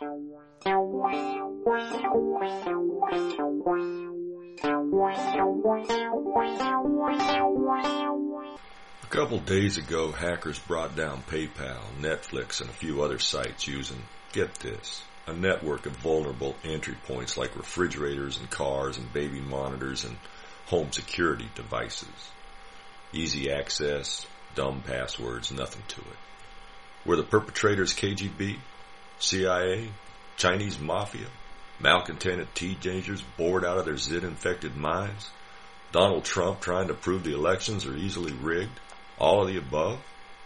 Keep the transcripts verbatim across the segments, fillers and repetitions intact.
A couple days ago, hackers brought down PayPal, Netflix, and a few other sites using, get this, a network of vulnerable entry points like refrigerators and cars and baby monitors and home security devices. Easy access, dumb passwords, nothing to it. Were the perpetrators K G B, C I A, Chinese mafia, malcontented teenagers bored out of their zit-infected minds, Donald Trump trying to prove the elections are easily rigged, all of the above?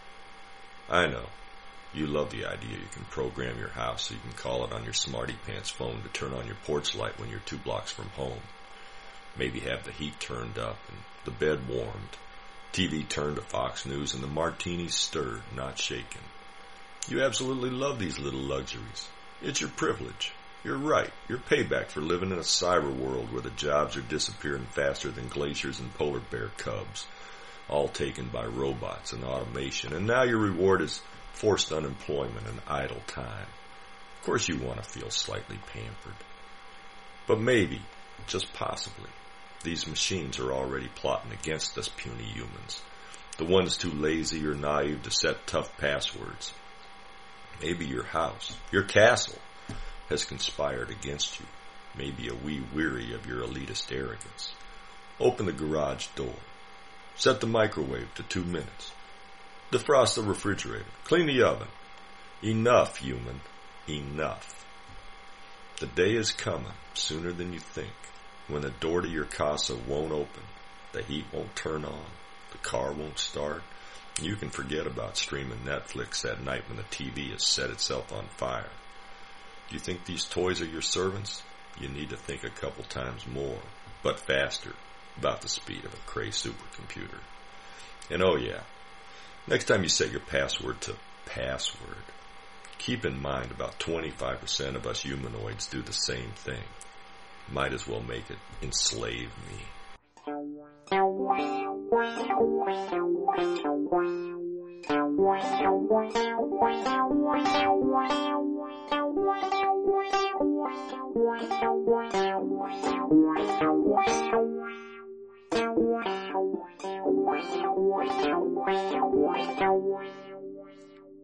I know. You love the idea you can program your house so you can call it on your smarty pants phone to turn on your porch light when you're two blocks from home. Maybe have the heat turned up and the bed warmed, T V turned to Fox News, and the martinis stirred, not shaken. You absolutely love these little luxuries. It's your privilege. You're right. Your payback for living in a cyber world where the jobs are disappearing faster than glaciers and polar bear cubs, all taken by robots and automation. And now your reward is forced unemployment and idle time. Of course you want to feel slightly pampered. But maybe, just possibly, these machines are already plotting against us puny humans, the ones too lazy or naive to set tough passwords. Maybe your house, your castle, has conspired against you, maybe a wee weary of your elitist arrogance. Open the garage door. Set the microwave to two minutes. Defrost the refrigerator. Clean the oven. Enough, human. Enough. The day is coming, sooner than you think, when the door to your casa won't open, the heat won't turn on, the car won't start, and you can forget about streaming Netflix at night when the T V has set itself on fire. Do you think these toys are your servants? You need to think a couple times more, but faster, about the speed of a Cray supercomputer. And oh yeah, next time you set your password to password, keep in mind about twenty-five percent of us humanoids do the same thing. Might as well make it enslave me. Wow.